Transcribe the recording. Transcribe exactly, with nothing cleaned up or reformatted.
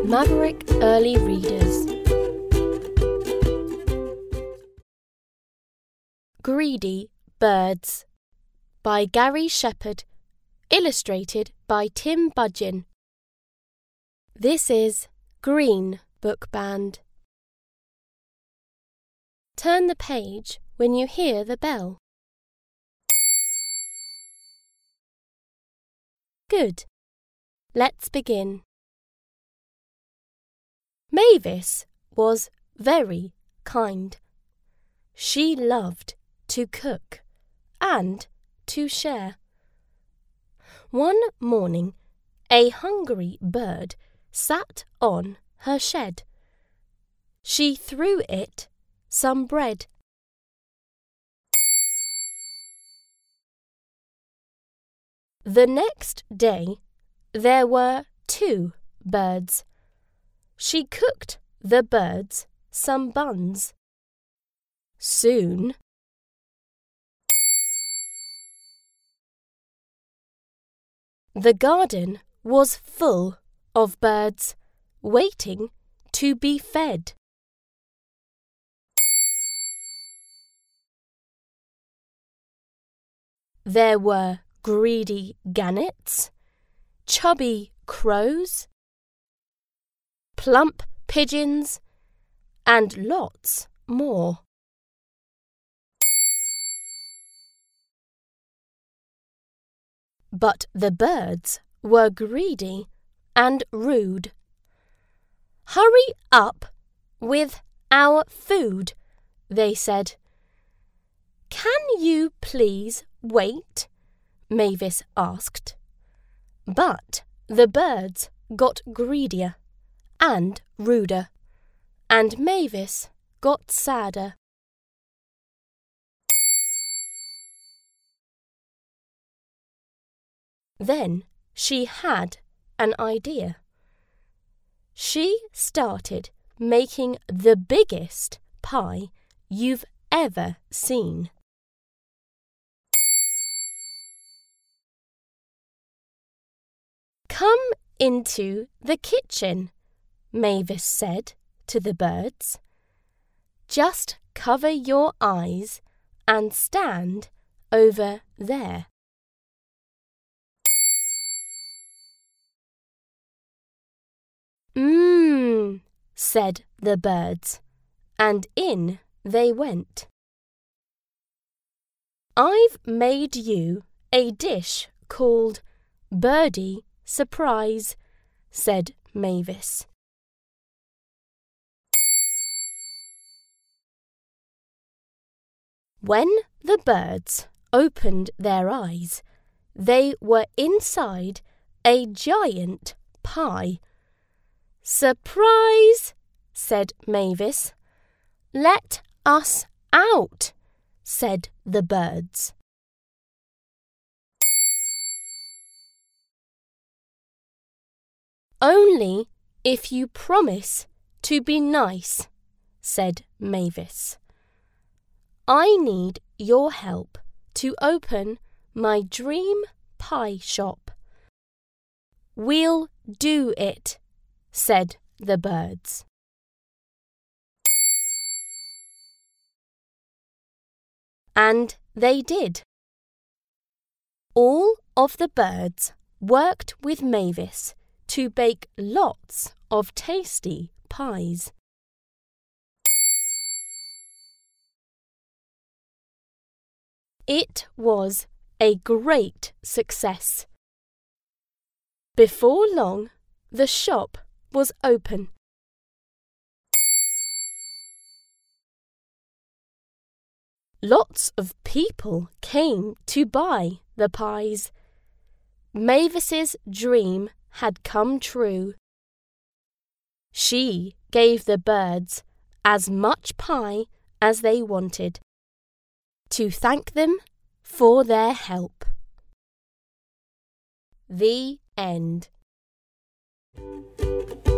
Maverick Early Readers. Greedy Birds by Gary Shepherd, illustrated by Tim Budgeon. This is Green Book Band. Turn the page when you hear the bell. Good. Let's begin. Mavis was very kind. She loved to cook and to share. One morning, a hungry bird sat on her shed. She threw it some bread. The next day, there were two birds. She cooked the birds some buns. Soon, the garden was full of birds, waiting to be fed. There were greedy gannets, chubby crows, plump pigeons, and lots more. But the birds were greedy and rude. "Hurry up with our food," they said. "Can you please wait?" Mavis asked. But the birds got greedier and ruder, and Mavis got sadder. Then she had an idea. She started making the biggest pie you've ever seen. "Come into the kitchen," Mavis said to the birds. "Just cover your eyes and stand over there." "Mmm," said the birds, and in they went. "I've made you a dish called Birdie Surprise," said Mavis. When the birds opened their eyes, they were inside a giant pie. "Surprise!" said Mavis. "Let us out," said the birds. "Only if you promise to be nice," said Mavis. "I need your help to open my dream pie shop." "We'll do it," said the birds. And they did. All of the birds worked with Mavis to bake lots of tasty pies. It was a great success. Before long, the shop was open. Lots of people came to buy the pies. Mavis's dream had come true. She gave the birds as much pie as they wanted, to thank them for their help. The end.